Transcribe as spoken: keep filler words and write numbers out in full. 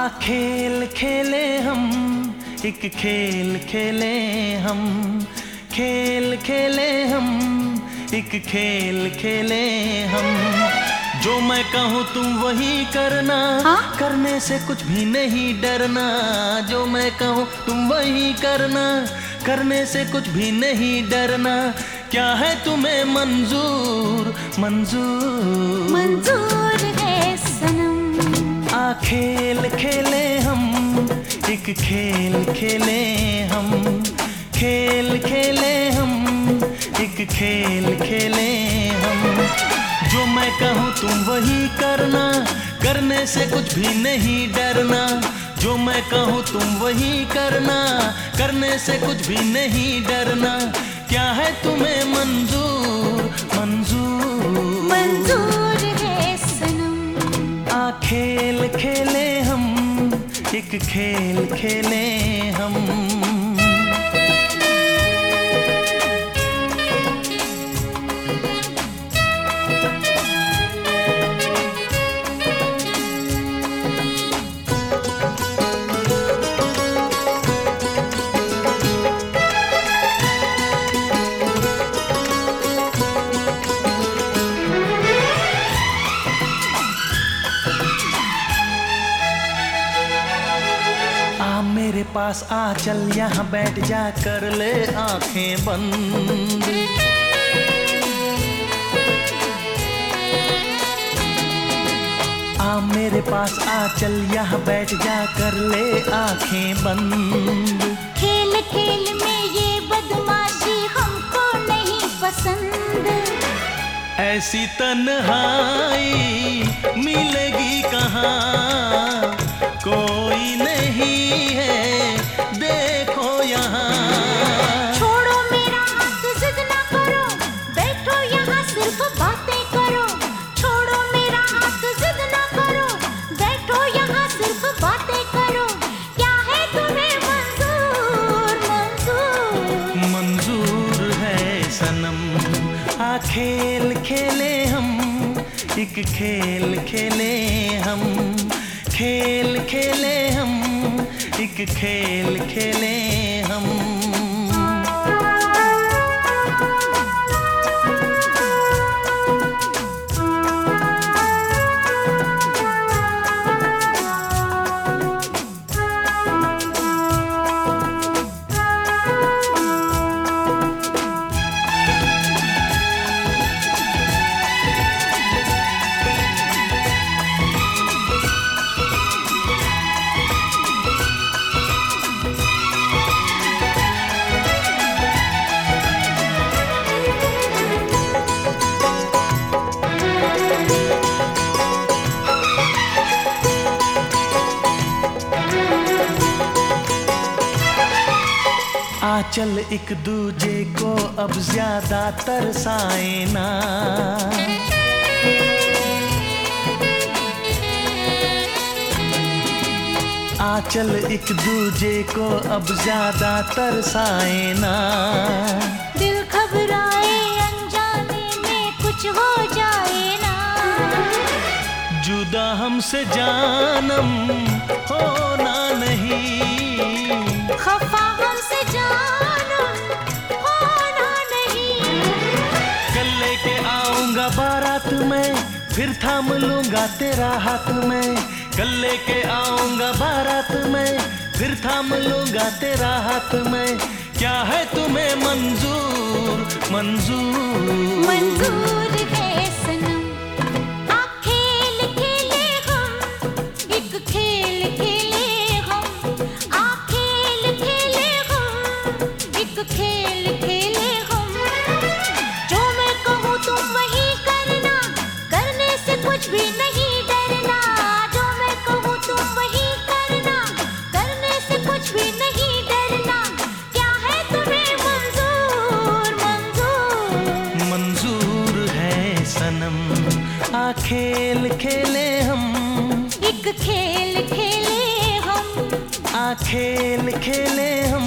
खेल खेले हम, एक खेल खेले हम, खेल खेले हम, एक खेल खेले हम। जो मैं कहूँ तुम वही करना, हाँ? करने से कुछ भी नहीं डरना। जो मैं कहूँ तुम वही करना, करने से कुछ भी नहीं डरना। क्या है तुम्हें मंजूर, मंजूर मंजूर है सनम। आ खेल खेले हम, एक खेल खेले हम, खेल खेले हम, एक खेल खेले हम। जो मैं कहूँ तुम वही करना, करने से कुछ भी नहीं डरना। जो मैं कहूँ तुम वही करना, करने से कुछ भी नहीं डरना। क्या है तुम्हें मंजूर, मंजूर मंजूर है सनम। आ खेल खेले हम, एक खेल खेले हम। मेरे पास आ चल यहाँ बैठ जा, कर ले आंखें बंद। आ मेरे पास आ चल यहाँ बैठ जा, कर ले आंखें बंद। खेल खेल में ये बदमाशी हमको नहीं पसंद। ऐसी तन्हाई मिलेगी कहाँ, कोई नहीं है देखो यहाँ। छोड़ो मेरा हाथ, जिद ना करो, बैठो यहाँ सिर्फ बातें करो। छोड़ो मेरा हाथ, जिद ना करो, बैठो यहाँ सिर्फ बातें करो। क्या है तुम्हें मंजूर, मंजूर मंजूर है सनम। आ खेल खेले हम, एक खेल खेले हम, खेल खेले हम, एक खेल खेले हम। आ चल एक दूजे को अब ज्यादा तरसाए ना। आ चल एक दूजे को अब ज्यादा तरसाए ना। दिल घबराए अनजाने में कुछ हो जाए ना। जुदा हमसे जानम होना नहीं, खफा हमसे जानम होना नहीं। कल लेके आऊंगा बारात में, फिर थाम लूंगा तेरा हाथ में। कल लेके आऊंगा बारात में, फिर थाम लूंगा तेरा हाथ में। क्या है तुम्हें मंजूर, मंजूर मंजूर है सनम। आ खेल खेले हम, एक खेल खेले हम। आ खेल खेले हम, एक खेल खेले हम। जो मैं कहूँ तुम वही करना, करने से कुछ भी नहीं डरना। जो मैं कहूँ तुम वही करना, करने से कुछ भी नहीं डरना। क्या है तुम्हें मंजूर, मंजूर मंजूर है सनम। आ खेल खेले हम, एक खेल खेले हम। आ खेल खेले हम,